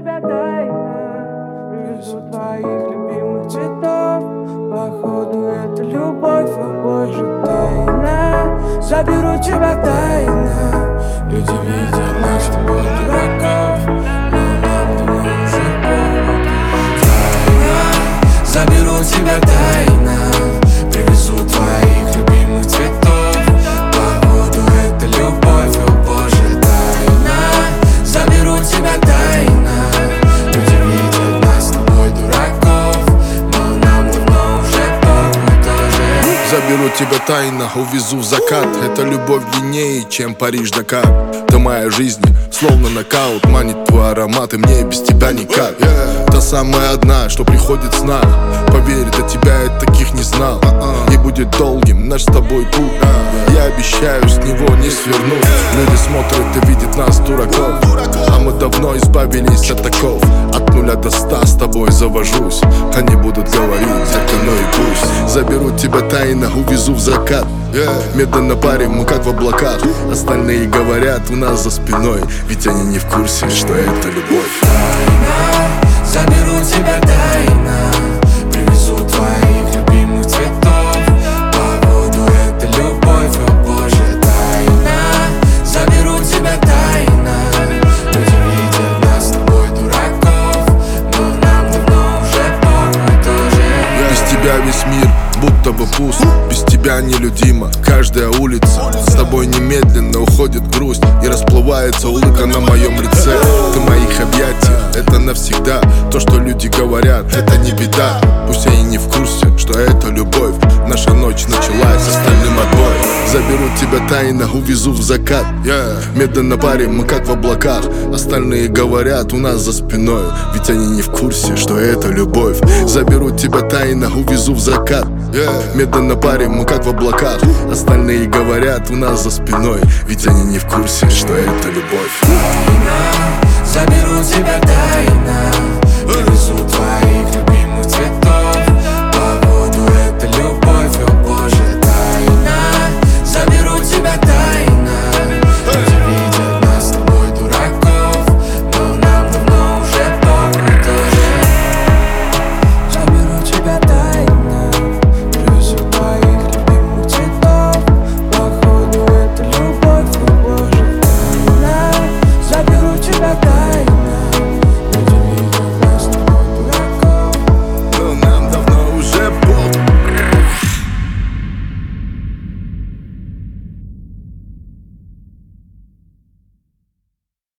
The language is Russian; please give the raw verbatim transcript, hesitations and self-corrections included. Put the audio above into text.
тебя тайна, привезу твоих любимых цветов. Походу это любовь, о боже, тайна. Заберу тебя тайна. Люди видят нас с тобой дураков, но нам давно уже повод. Тайна, заберу тебя тайна, привезу твоих любимых цветов. Походу это любовь, о боже, тайна. Заберу тебя тайна. Люди видят нас с тобой дураков, но нам давно уже повод тоже. Заберу тебя тайно, увезу в закат. Это любовь длиннее, чем Париж-Дакар. Ты моя жизнь, словно нокаут. Манит твой аромат, и мне без тебя никак. Та самая одна, что приходит с снах. Поверь, до тебя я таких не знал. И будет долгим наш с тобой путь. Я обещаю, с него не свернуть. Люди смотрят и видят нас дураков, а мы давно избавились от таков. От нуля до ста с тобой завожусь. Они будут говорить, это ну и пусть. Заберу тебя тайно, увезу в закат. Медленно парим, мы как в облаках. Остальные говорят у нас за спиной, ведь они не в курсе, что это любовь. Тайна, заберу тебя тайно, привезу твоих любимых цветов. Походу это любовь, о боже, тайна. Заберу тебя тайно. Люди видят нас с тобой дураков, но нам давно уже повод тоже. Без тебя весь мир будто бы пуст, без тебя нелюдима каждая улица. С тобой немедленно уходит грусть, и расплывается улыбка на моем лице. Ты моих объятий, это навсегда. То, что люди говорят, это не беда. Пусть они не в курсе, что это любовь. Наша ночь началась, с остальным отбой. Заберу тебя тайно, увезу в закат. Медленно парим, мы как в облаках. Остальные говорят у нас за спиной, ведь они не в курсе, что это любовь. Заберу тебя тайно, увезу в закат. Медленно парим, мы как в облаках. Остальные говорят у нас за спиной, ведь они не в курсе, что это любовь.